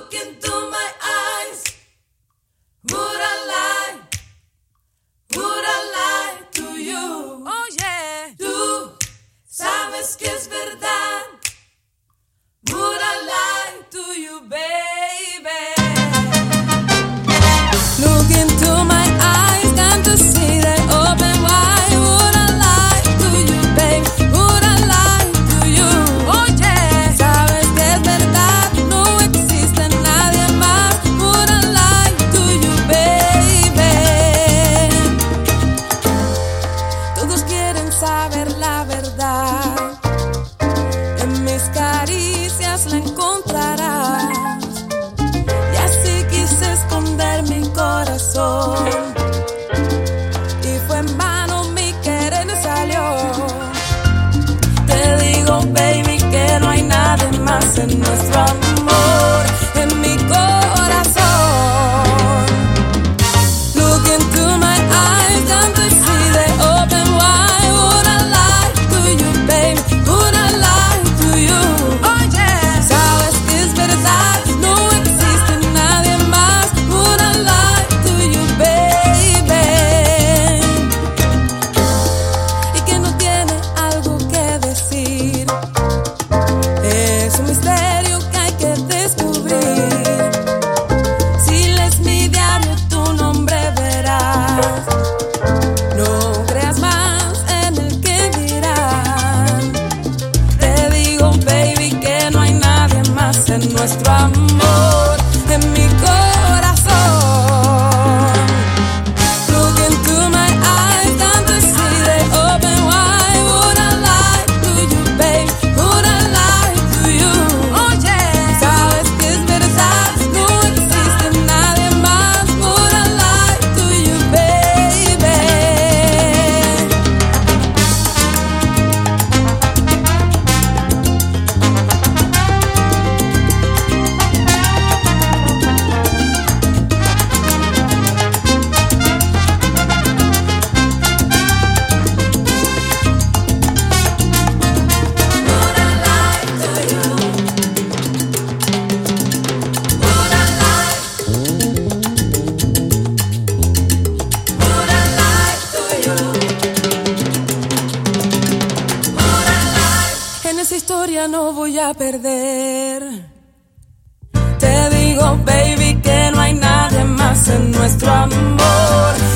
Look into my eyes. Would I lie to you? Oh yeah. Tú sabes que es verdad. Would I lie to you, baby? Look into my eyes, can't you see they open wide? Would I lie to you, babe? Would I lie to you? Oh yeah. Sabes que es verdad, no existe nadie más. Would I lie to you, baby? Todos quieren saber la verdad. En mis caricias la encontrarás. Y así quise esconder mi corazón. Y fue en vano, mi querer no salió. Te digo, baby, que no hay nadie más en nuestro amor, en mi corazón. Look into my eyes, can't you see they open wide? Would I lie to you, babe? Would I lie to you? Oh yeah. Sabes que es verdad, no existe nadie más. Would I lie to you, baby? Y que no tiene algo que decir. Es un misterio que hay que descubrir. Si lees mi diario, tu nombre verás. No creas más en el que dirán. Te digo, baby, que no hay nadie más en nuestro amor, en mi corazón. Look into my eyes, can't you see they open wide? Would I lie to you, babe? Would I lie to you? Oh yeah. Sabes que es verdad, no existe nadie más. Would I lie to you, baby? Would I lie to you? Would I lie? Would I lie to you? Would I lie? En esa historia no voy a perder. Te digo, baby, que no hay nadie más en nuestro amor,